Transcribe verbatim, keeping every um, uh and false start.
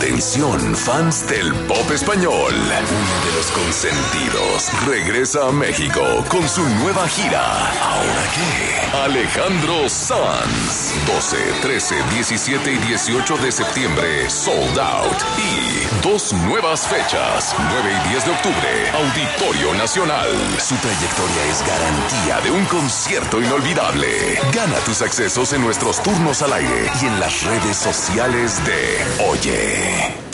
Atención, fans del pop español. Uno de los consentidos regresa a México con su nueva gira. ¿Ahora qué? Alejandro Sanz. doce, trece, diecisiete y dieciocho de septiembre, sold out. Y dos nuevas fechas, nueve y diez de octubre, Auditorio Nacional. Su trayectoria es garantía de un concierto inolvidable. Gana tus accesos en nuestros turnos al aire y en las redes sociales de Oye.